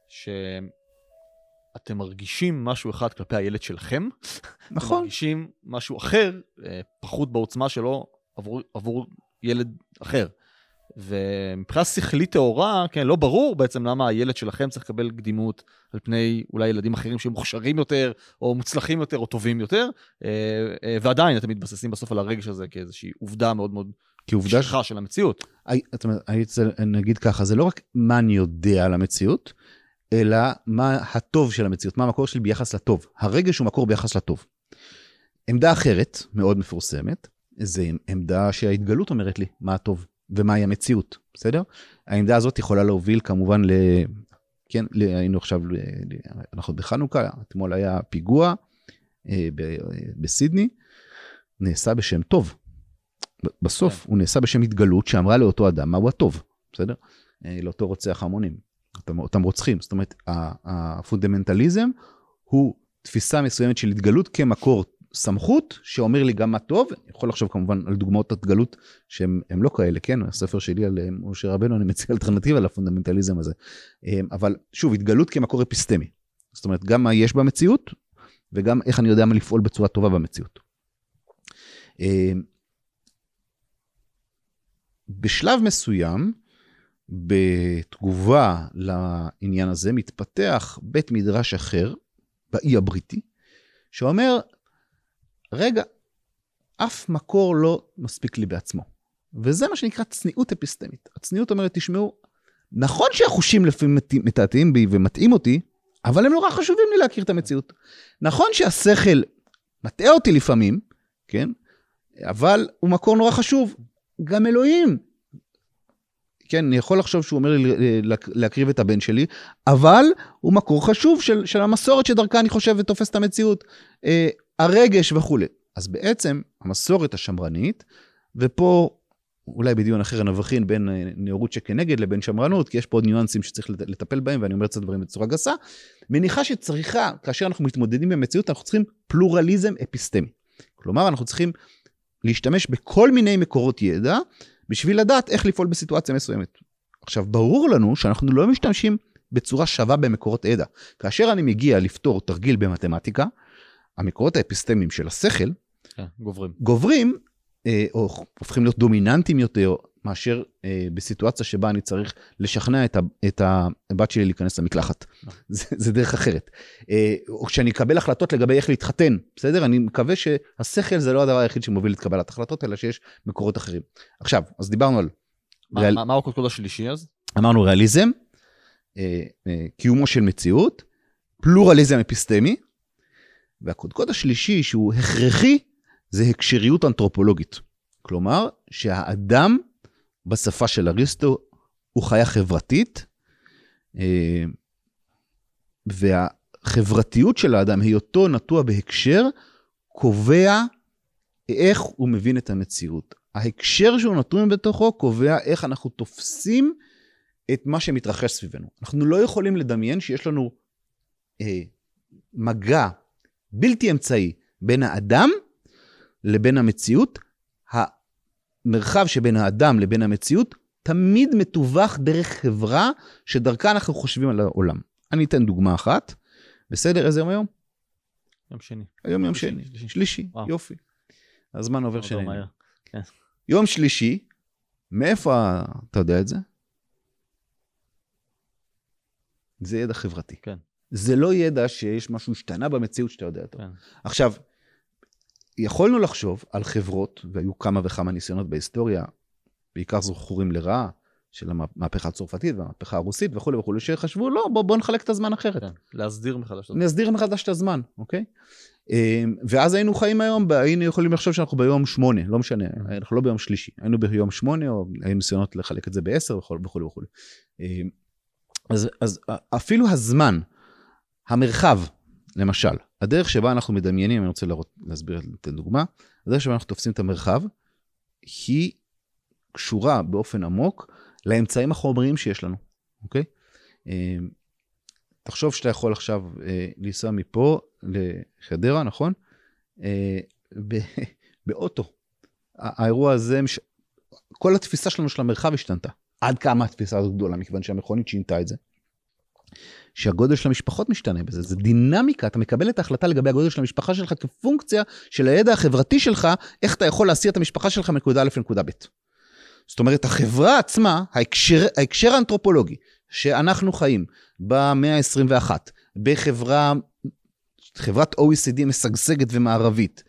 שאתם מרגישים משהו אחד כלפי הילד שלכם, נכון. אתם מרגישים משהו אחר, פחות בעוצמה שלו, עבור ילד אחר. ומבחינה שכלית תאורה, כן, לא ברור בעצם למה הילד שלכם צריך לקבל קדימות על פני אולי ילדים אחרים שהם מוכשרים יותר, או מוצלחים יותר, או טובים יותר, ועדיין אתם מתבססים בסוף על הרגש הזה כאיזושהי עובדה מאוד מאוד שכחה של המציאות. נגיד ככה, זה לא רק מה אני יודע על המציאות, אלא מה הטוב של המציאות, מה המקור שלי ביחס לטוב. הרגש הוא מקור ביחס לטוב. עמדה אחרת, מאוד מפורסמת, זה עמדה שההתגלות אומרת לי מה הטוב. ומהי המציאות, בסדר? העמדה הזאת יכולה להוביל כמובן כן, היינו עכשיו, אנחנו בחנוכה, אתמול היה פיגוע בסידני, נעשה בשם טוב. בסוף הוא נעשה בשם התגלות שאמרה לאותו אדם מהו הטוב, בסדר? לאותו רוצח המונים, אותם רוצחים. זאת אומרת, הפונדמנטליזם הוא תפיסה מסוימת של התגלות כמקור סמכות, שאומר לי גם מה טוב. אני יכול לחשוב כמובן על דוגמאות התגלות שהן לא כאלה, כן? הספר שלי על משה רבנו, אני מציע אלטרנטיבה לפונדמנטליזם הזה. אבל שוב, התגלות כמקור אפיסטמי. זאת אומרת, גם מה יש במציאות, וגם איך אני יודע מה לפעול בצורה טובה במציאות. בשלב מסוים, בתגובה לעניין הזה, מתפתח בית מדרש אחר, באי הבריטי, שאומר, רגע, אף מקור לא מספיק לי בעצמו. וזה מה שנקרא צניעות אפיסטמית. הצניעות אומרת, תשמעו, נכון שהחושים לפעמים מתעתעים בי ומתאים אותי, אבל הם נורא חשובים לי להכיר את המציאות. נכון שהשכל מטעה אותי לפעמים, כן? אבל הוא מקור נורא חשוב. גם אלוהים. כן, אני יכול לחשוב שהוא אומר לי להקריב את הבן שלי, אבל הוא מקור חשוב של המסורת שדרכה אני חושב ותופס את המציאות. הרגש וכו'. אז בעצם המסורת השמרנית, ופה אולי בדיון אחר נבחין בין נאורות שכנגד לבין שמרנות, כי יש פה עוד ניואנסים שצריך לטפל בהם, ואני אומר את הדברים בצורה גסה, מניחה שצריכה, כאשר אנחנו מתמודדים במציאות, אנחנו צריכים פלורליזם אפיסטמי. כלומר, אנחנו צריכים להשתמש בכל מיני מקורות ידע, בשביל לדעת איך לפעול בסיטואציה מסוימת. עכשיו, ברור לנו שאנחנו לא משתמשים בצורה שווה במקורות ידע. כאשר אני מגיע לפתור תרגיל במתמטיקה, המקורות האפיסטמיים של השכל, גוברים, או הופכים להיות דומיננטיים יותר, מאשר בסיטואציה שבה אני צריך לשכנע את הבת שלי להיכנס למקלחת. זה דרך אחרת. או כשאני אקבל החלטות לגבי איך להתחתן, בסדר? אני מקווה שהשכל זה לא הדבר היחיד שמוביל לקבלת החלטות, אלא שיש מקורות אחרים. עכשיו, אז דיברנו על... מה הקודקוד השלישי אז? אמרנו ריאליזם, קיומו של מציאות, פלורליזם אפיסטמי, והקודקוד השלישי שהוא הכרחי, זה הקשריות אנתרופולוגית. כלומר, שהאדם בשפה של אריסטו הוא חיה חברתית, והחברתיות של האדם, היותו נטוע בהקשר, קובע איך הוא מבין את המציאות. ההקשר שהוא נתון בתוכו קובע איך אנחנו תופסים את מה שמתרחש סביבנו. אנחנו לא יכולים לדמיין שיש לנו מגע בלתי אמצעי בין האדם לבין המציאות. המרחב שבין האדם לבין המציאות תמיד מתווך דרך חברה שדרכה אנחנו חושבים על העולם. אני אתן דוגמה אחת. בסדר, איזה יום היום? יום שני. היום יום שני. שלישי, יופי. הזמן עובר שני. יום שלישי, מאיפה אתה יודע את זה? זה ידע חברתי. כן. זה לא ידע שיש משהו השתנה במציאות שאתה יודע אותו. כן. עכשיו, יכולנו לחשוב על חברות, והיו כמה וכמה ניסיונות בהיסטוריה, בעיקר זוכרים לרעה, של המהפכה הצרפתית והמהפכה הרוסית וכו' וכו', שחשבו, לא, בוא נחלק את הזמן אחרת. כן. להסדיר מחדש. להסדיר מחדש את הזמן, אוקיי? ואז היינו חיים היום, היינו יכולים לחשוב שאנחנו ביום 8, לא משנה, אנחנו לא ביום שלישי, היינו ביום 8, או היינו ניסיונות לחלק את זה ב10 וכו' וכו'. אז אפילו הזמן, המרחב, למשל, הדרך שבה אנחנו מדמיינים, אני רוצה להסביר את הדוגמה, הדרך שבה אנחנו תופסים את המרחב, היא קשורה באופן עמוק לאמצעים החומריים שיש לנו, אוקיי? תחשוב שאתה יכול עכשיו לנסוע מפה לחדרה, נכון? באוטו. האירוע הזה, כל התפיסה שלנו של המרחב השתנתה. עד כמה התפיסה הזאת גדולה, מכיוון שהמכונית שינתה את זה. שהגודל של המשפחות משתנה בזה, זה דינמיקה, אתה מקבל את ההחלטה לגבי הגודל של המשפחה שלך כפונקציה של הידע החברתי שלך, איך אתה יכול להסיע את המשפחה שלך מנקודה א' לנקודה ב'. זאת אומרת, החברה עצמה, ההקשר האנתרופולוגי, שאנחנו חיים במאה ה-21, בחברת OECD משגשגת ומערבית,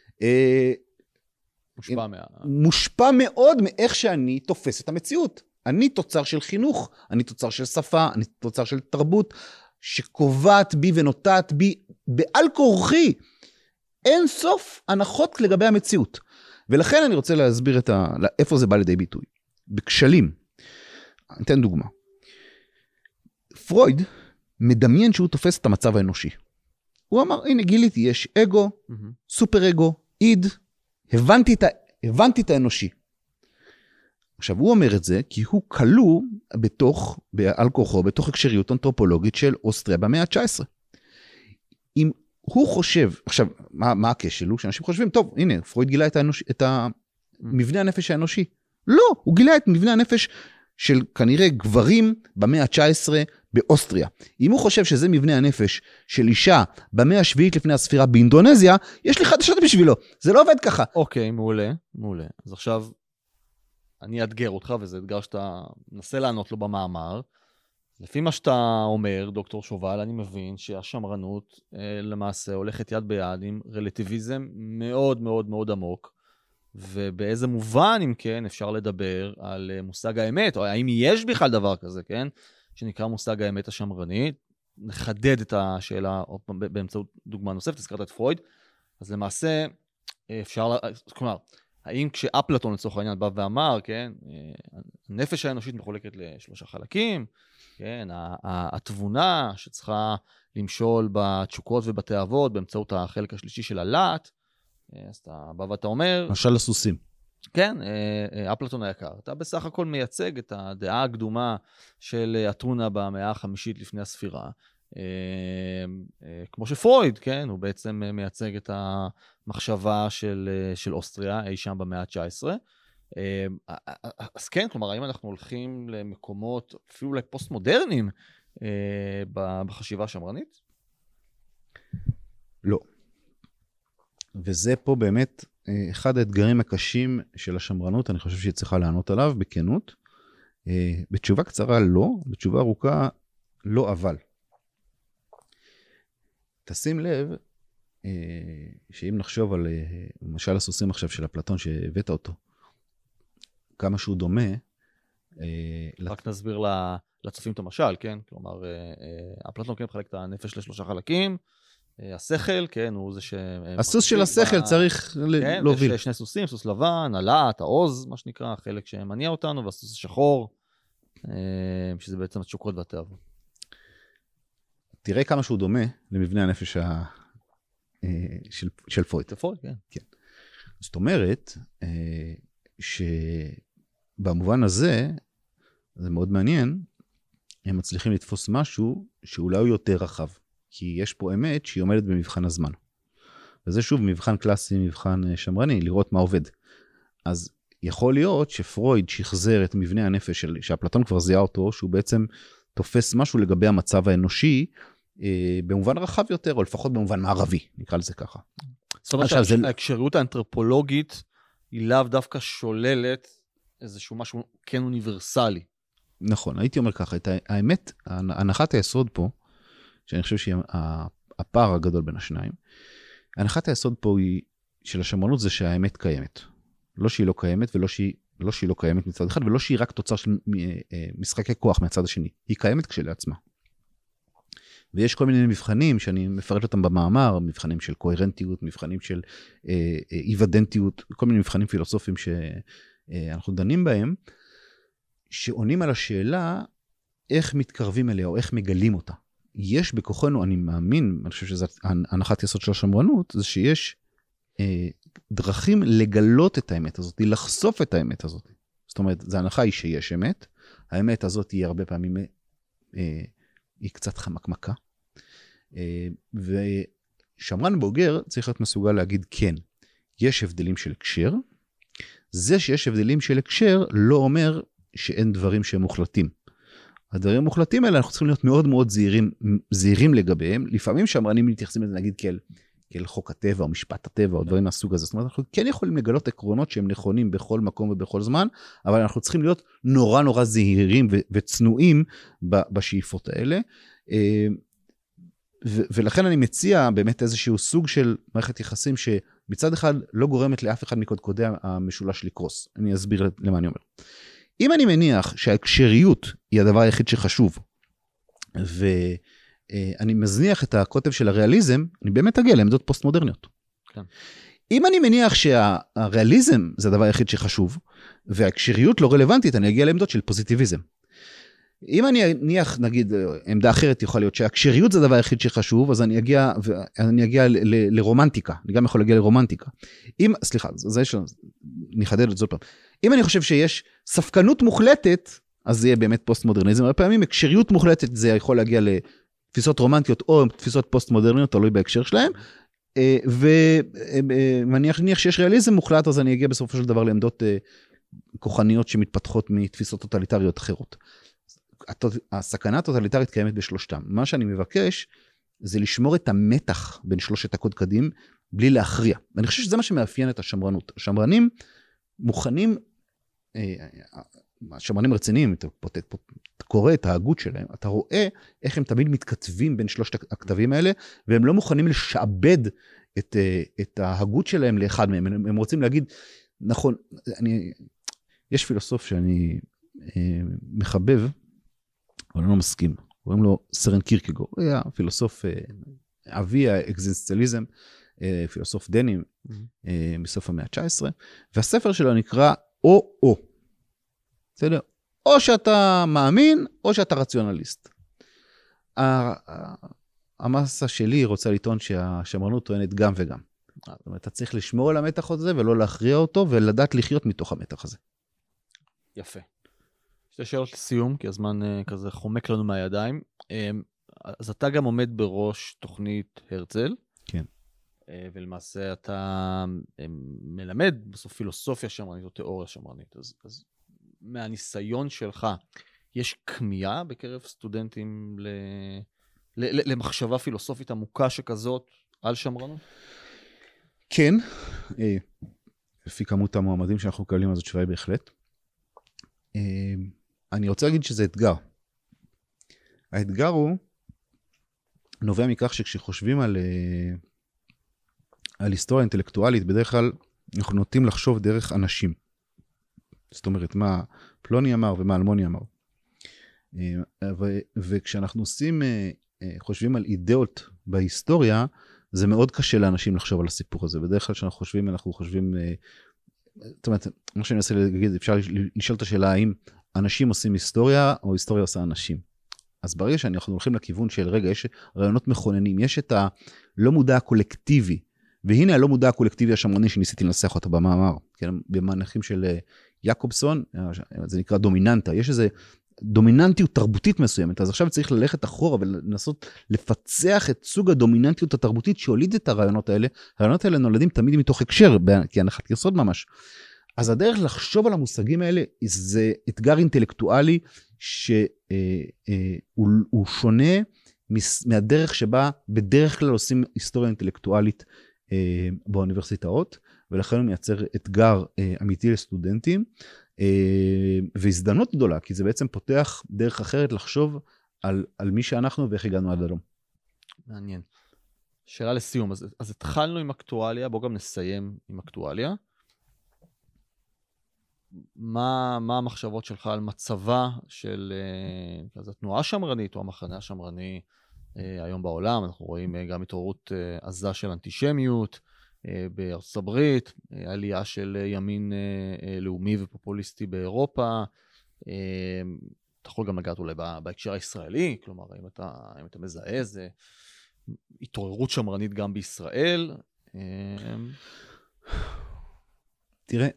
מושפע מאוד מאיך שאני תופס את המציאות. אני תוצר של חינוך, אני תוצר של שפה, אני תוצר של תרבות, שקובעת בי ונוטעת בי בעל כורחי אין סוף הנחות לגבי המציאות. ולכן אני רוצה להסביר איפה זה בא לידי ביטוי. בכשלים. אני אתן דוגמה. פרויד מדמיין שהוא תופס את המצב האנושי. הוא אמר, הנה גיליתי, יש אגו, סופר אגו, איד, הבנתי הבנתי את האנושי. עכשיו, הוא אומר את זה כי הוא כלוא על כוחו, בתוך הקשריות אנתרופולוגית של אוסטריה במאה ה-19. אם הוא חושב, עכשיו, מה הכשל הוא? שאנשים חושבים, טוב, הנה, פרויד גילה את מבנה הנפש האנושי. לא, הוא גילה את מבנה הנפש של כנראה גברים במאה ה-19 באוסטריה. אם הוא חושב שזה מבנה הנפש של אישה במאה השביעית לפני הספירה באינדונזיה, יש לי חדשות בשבילו. זה לא עובד ככה. אוקיי, מעולה, מעולה. אז עכשיו, אני אאתגר אותך, וזה אתגר שאתה מנסה לענות לו במאמר. לפי מה שאתה אומר, דוקטור שובל, אני מבין שהשמרנות למעשה הולכת יד ביד עם רלטיביזם מאוד מאוד מאוד עמוק, ובאיזה מובן, אם כן, אפשר לדבר על מושג האמת, או האם יש בכלל דבר כזה, כן? שנקרא מושג האמת השמרנית. נחדד את השאלה באמצעות דוגמה נוספת, הזכרת את פרויד. אז למעשה, אפשר, כלומר, האם כשאפלטון לצורך העניין בא ואמר, כן, הנפש האנושית מחולקת לשלושה חלקים, כן, התבונה שצריכה למשול בתשוקות ובתאוות באמצעות החלק השלישי של הלהט, אז אתה בא ואתה אומר... משל הסוסים. כן, אפלטון היקר, אתה בסך הכל מייצג את הדעה הקדומה של אתונה במאה החמישית לפני הספירה, כמו שפרויד, כן, הוא בעצם מייצג את המחשבה של אוסטריה, אי שם במאה ה-19. אז כן, כלומר, האם אנחנו הולכים למקומות אפילו אולי פוסט-מודרניים בחשיבה השמרנית? לא. וזה פה באמת אחד האתגרים הקשים של השמרנות, אני חושב שהיא צריכה לענות עליו בכנות. בתשובה קצרה לא, בתשובה ארוכה לא אבל. תשים לב שאם נחשוב על משל הסוסים עכשיו של אפלטון שהבאת אותו, כמה שהוא דומה. רק נסביר לצופים את המשל, כן? כלומר, אפלטון כן מחלק את הנפש לשלושה חלקים, השכל, כן, הוא זה ש... הסוס של השכל צריך להוביל. יש שני סוסים, סוס לבן, הלהט, העוז, מה שנקרא, החלק שמניע אותנו, והסוס השחור, שזה בעצם התשוקות והתאוות. תראה כמה שהוא דומה למבנה הנפש של פרויד. פרויד, כן. זאת אומרת, שבמובן הזה, זה מאוד מעניין, הם מצליחים לתפוס משהו שאולי הוא יותר רחב. כי יש פה אמת שהיא עומדת במבחן הזמן. וזה שוב מבחן קלאסי, מבחן שמרני, לראות מה עובד. אז יכול להיות שפרויד שחזר את מבנה הנפש שאפלטון כבר זיהה אותו, שהוא בעצם תופס משהו לגבי המצב האנושי, במובן רחב יותר, או לפחות במובן מערבי, נקרא לזה ככה. זאת אומרת שההקשריות האנתרופולוגית היא לאו דווקא שוללת איזשהו משהו כן אוניברסלי. נכון, הייתי אומר ככה, האמת, הנחת היסוד פה, שאני חושב שהיא הפער הגדול בין השניים, הנחת היסוד פה היא, של השמרנות זה שהאמת קיימת. לא שהיא לא קיימת, ולא שהיא לא קיימת מצד אחד, ולא שהיא רק תוצר של משחקי כוח מהצד השני. היא קיימת כשלעצמה. ויש כל מיני מבחנים שאני מפרט אותם במאמר, מבחנים של קוהרנטיות, מבחנים של איוודנטיות, כל מיני מבחנים פילוסופיים שאנחנו דנים בהם, שעונים על השאלה איך מתקרבים אליה או איך מגלים אותה. יש בכוחנו, אני מאמין, אני חושב שזו הנחת יסוד של השמרנות, זה שיש דרכים לגלות את האמת הזאת, לחשוף את האמת הזאת. זאת אומרת, זו הנחה היא שיש אמת, האמת הזאת היא הרבה פעמים, היא קצת חמקמקה, ושמרן בוגר צריך להיות מסוגל להגיד כן, יש הבדלים של הקשר, זה שיש הבדלים של הקשר לא אומר שאין דברים שהם מוחלטים. הדברים המוחלטים האלה אנחנו צריכים להיות מאוד מאוד זהירים לגביהם, לפעמים שמרנים מתייחסים לזה נגיד כאל חוק הטבע או משפט הטבע או דברים מהסוג הזה, זאת אומרת אנחנו כן יכולים לגלות עקרונות שהם נכונים בכל מקום ובכל זמן, אבל אנחנו צריכים להיות נורא נורא זהירים וצנועים בשאיפות האלה, ולכן אני מציע באמת איזשהו סוג של מערכת יחסים שמצד אחד לא גורמת לאף אחד מקודקודי המשולש לקרוס. אני אסביר למה אני אומר. אם אני מניח שההקשריות היא הדבר היחיד שחשוב, ואני מזניח את הקוטב של הריאליזם, אני באמת אגיע לעמדות פוסט-מודרניות. כן. אם אני מניח שהריאליזם זה הדבר היחיד שחשוב, וההקשריות לא רלוונטית, אני אגיע לעמדות של פוזיטיביזם. אם אני אניח, נגיד, עמדה אחרת יכולה להיות שהקשריות זה הדבר היחיד שחשוב, אז אני אגיע לרומנטיקה, אני גם יכול להגיע לרומנטיקה. סליחה, נחדד את זאת פעם. אם אני חושב שיש ספקנות מוחלטת, אז זה יהיה באמת פוסט-מודרניזם. הרבה פעמים הקשריות מוחלטת זה יכול להגיע לתפיסות רומנטיות או תפיסות פוסט-מודרניות, תלוי בהקשר שלהם, ואני אניח שיש ריאליזם מוחלט, אז אני אגיע בסופו של דבר לעמדות כוחניות שמתפתחות מתפיסות טוטליטריות אחרות. הסכנה הטוטליטרית קיימת בשלושתם. מה שאני מבקש זה לשמור את המתח בין שלושת הקודקדים בלי להכריע. ואני חושב שזה מה שמאפיין את השמרנות. השמרנים מוכנים, השמרנים רציניים, אתה קורא את ההגות שלהם, אתה רואה איך הם תמיד מתכתבים בין שלושת הכתבים האלה, והם לא מוכנים לשעבד את ההגות שלהם לאחד מהם. הם רוצים להגיד, נכון, יש פילוסוף שאני מחבב, אבל אני לא מסכים. קוראים לו סרן קירקגור. הוא היה פילוסוף אבי האקזיסטנציאליזם, פילוסוף דני מסוף המאה ה-19, והספר שלו נקרא או. בסדר? או שאתה מאמין, או שאתה רציונליסט. המסה שלי רוצה לטעון שהשמרנות טוענת גם וגם. זאת אומרת, אתה צריך לשמור על המתח הזה, ולא להכריע אותו, ולדעת לחיות מתוך המתח הזה. יפה. שתי שאלות לסיום, כי הזמן כזה חומק לנו מהידיים. אז אתה גם עומד בראש תוכנית הרצל. כן. ולמעשה אתה מלמד בסוף פילוסופיה שמרנית או תיאוריה שמרנית. אז מהניסיון שלך, יש כמיהה בקרב סטודנטים למחשבה פילוסופית עמוקה שכזאת על שמרנות? כן. לפי כמות המועמדים שאנחנו מקבלים, אז התשובה היא בהחלט. אני רוצה להגיד שזה אתגר. האתגר הוא נובע מכך שכשחושבים על היסטוריה אינטלקטואלית, בדרך כלל אנחנו נוטים לחשוב דרך אנשים. זאת אומרת, מה פלוני אמר ומה אלמוני אמר. וכשאנחנו חושבים על אידאות בהיסטוריה, זה מאוד קשה לאנשים לחשוב על הסיפור הזה. בדרך כלל כשאנחנו חושבים, זאת אומרת, מה שאני מנסה להגיד, אפשר לשאול את השאלה האם אנשים עושים היסטוריה, או היסטוריה עושה אנשים. אז ברגע שאנחנו הולכים לכיוון של, רגע, יש רעיונות מכוננים, יש את הלא מודע הקולקטיבי, והנה הלא מודע הקולקטיבי השמרני שניסיתי לנסח אותו במאמר, כן, במהלכים של יעקובסון, זה נקרא דומיננטה, יש איזו דומיננטיות תרבותית מסוימת, אז עכשיו צריך ללכת אחורה ולנסות לפצח את סוג הדומיננטיות התרבותית שהוליד את הרעיונות האלה. הרעיונות האלה נולדים תמיד מתוך הקשר, כי הנחת יסוד ממש. אז הדרך לחשוב על המושגים האלה זה אתגר אינטלקטואלי שהוא שונה מהדרך שבה בדרך כלל עושים היסטוריה אינטלקטואלית באוניברסיטאות, ולכן הוא מייצר אתגר אמיתי לסטודנטים, והזדמנות גדולה, כי זה בעצם פותח דרך אחרת לחשוב על מי שאנחנו ואיך הגענו עד הלום. מעניין. שאלה לסיום, אז התחלנו עם אקטואליה, בואו גם נסיים עם אקטואליה. מה המחשבות שלך על מצבה של התנועה השמרנית או המחנה השמרני היום בעולם? אנחנו רואים גם התעוררות עזה של אנטישמיות בארצות הברית, עלייה של ימין לאומי ופופוליסטי באירופה. אתה יכול גם לגעת אולי בהקשר הישראלי, כלומר, אם אתה מזהה איזה התעוררות שמרנית גם בישראל. תראה,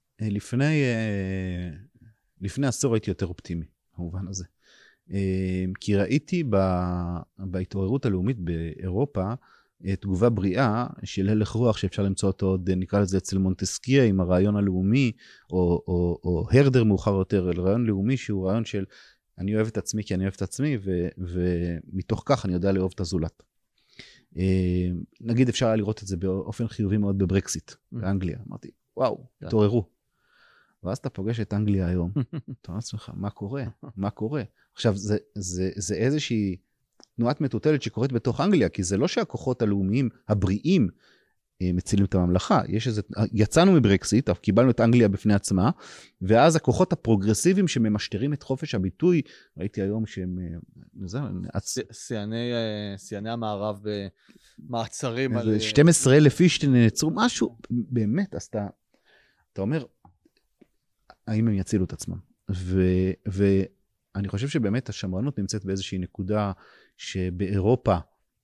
לפני עשור הייתי יותר אופטימי, במובן הזה. כי ראיתי בהתעוררות הלאומית באירופה, תגובה בריאה של הלך רוח שאפשר למצוא אותו עוד, נקרא לזה אצל מונטסקיה, עם הרעיון הלאומי, או הרדר מאוחר יותר, רעיון לאומי שהוא רעיון של אני אוהב את עצמי כי אני אוהב את עצמי, ומתוך כך אני יודע לאהוב את הזולת. נגיד אפשר היה לראות את זה באופן חיובי מאוד בברקסיט, באנגליה. אמרתי, וואו, תעוררו. ואז אתה פוגש את אנגליה היום, אתה אומר לעצמך, מה קורה? מה קורה? עכשיו, זה איזושהי תנועת מטוטלת שקורית בתוך אנגליה, כי זה לא שהכוחות הלאומיים הבריאים מצילים את הממלכה. יצאנו מברקסיט, קיבלנו את אנגליה בפני עצמה, ואז הכוחות הפרוגרסיביים שממשטרים את חופש הביטוי, ראיתי היום שהם... שיאני המערב במעצרים על... 12,000 איש שנעצרו, משהו, באמת, אז אתה אומר, האם הם יצילו את עצמם? אני חושב שבאמת השמרנות נמצאת באיזושהי נקודה שבאירופה,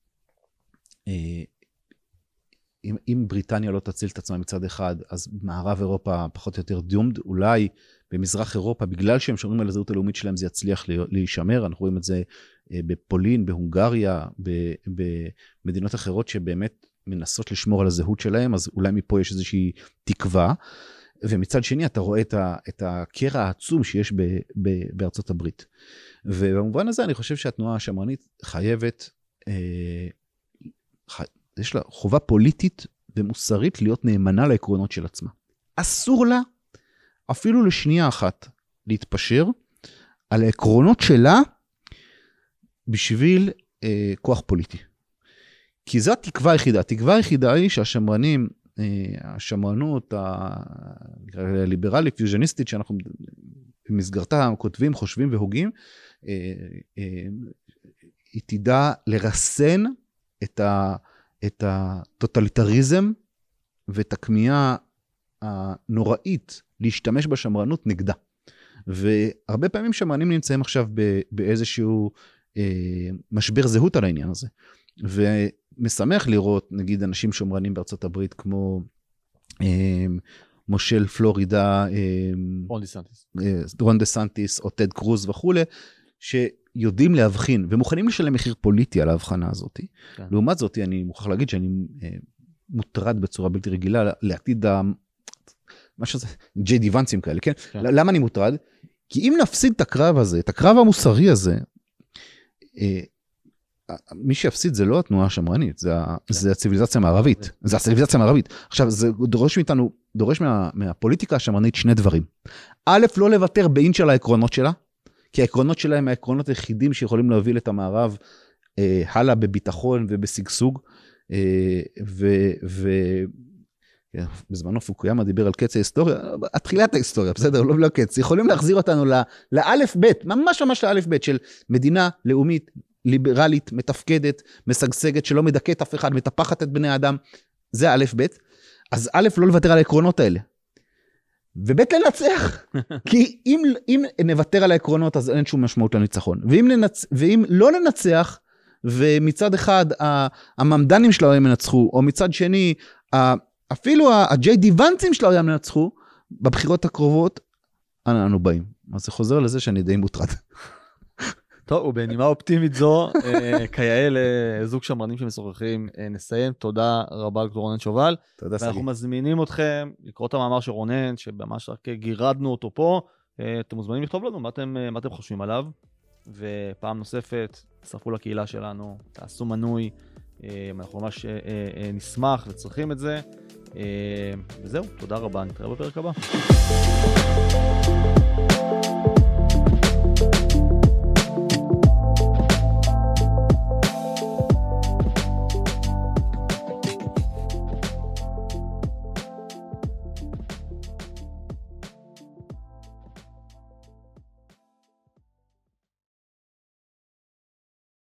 אם בריטניה לא תציל את עצמה מצד אחד, אז מערב אירופה פחות או יותר דומד, אולי במזרח אירופה, בגלל שהם שומרים על הזהות הלאומית שלהם, זה יצליח להישמר. אנחנו רואים את זה בפולין, בהונגריה, במדינות אחרות שבאמת מנסות לשמור על הזהות שלהם, אז אולי מפה יש איזושהי תקווה. ומצד שני, אתה רואה את הקרע העצום שיש בארצות הברית. ובמובן הזה, אני חושב שהתנועה השמרנית חייבת, יש לה חובה פוליטית ומוסרית להיות נאמנה לעקרונות של עצמה. אסור לה, אפילו לשנייה אחת, להתפשר על העקרונות שלה בשביל כוח פוליטי. כי זו התקווה היחידה. התקווה היחידה היא שהשמרנים, השמרנות הליברלית, פיוז'ניסטית, שאנחנו במסגרתה כותבים, חושבים והוגים, היא תדע לרסן את הטוטליטריזם ואת הכמיהה הנוראית להשתמש בשמרנות נגדה. והרבה פעמים שמרנים נמצאים עכשיו באיזשהו משבר זהות על העניין הזה. ומשמח לראות, נגיד, אנשים שמרנים בארצות הברית, כמו מושל פלורידה, רון דה סנטיס, או טד קרוז וכו', שיודעים להבחין, ומוכנים לשלם מחיר פוליטי על ההבחנה הזאת. כן. לעומת זאת, אני מוכרח להגיד שאני מוטרד בצורה בלתי רגילה, לעתיד משהו זה, ג'יי די ונצים כאלה, כן? כן. למה אני מוטרד? כי אם נפסיד את הקרב הזה, את הקרב המוסרי הזה, מי שיפסיד זה לא התנועה השמרנית, זה הציביליזציה המערבית. זה הציביליזציה המערבית. עכשיו, זה דורש מהפוליטיקה השמרנית שני דברים. א', לא לוותר באין של העקרונות שלה, כי העקרונות שלה הם העקרונות היחידים שיכולים להוביל את המערב הלאה בביטחון ובשגשוג, בזמנו פוקויאמה דיבר על קץ ההיסטוריה, התחילת ההיסטוריה, בסדר, לא קץ, יכולים להחזיר אותנו לאלף בית, ממש לאלף בית של מדינה לאומית, ליברלית, מתפקדת, משגשגת, שלא מדכאת אף אחד, מטפחת את בני האדם, זה א' ב', אז א' לא לוותר על העקרונות האלה, וב' לנצח, כי אם נוותר על העקרונות, אז אין שום משמעות לניצחון, ואם לא לנצח, ומצד אחד הממדנים של העולם ינצחו, או מצד שני, אפילו הג'יי די ונצים של העולם ינצחו, בבחירות הקרובות, אנו באים. אז זה חוזר לזה שאני די מוטרד. טוב, ובנימה אופטימית זו, כיאה לזוג שמרנים שמשוחחים, נסיים. תודה רבה לדוקטור רונן שובל. תודה סגי. ואנחנו מזמינים אתכם לקרוא את המאמר של רונן, שממש רק גירדנו אותו פה. אתם מוזמנים לכתוב לנו מה אתם חושבים עליו. ופעם נוספת, תצטרפו לקהילה שלנו, תעשו מנוי, אנחנו ממש נשמח וצריכים את זה. וזהו, תודה רבה, נתראה בפרק הבא.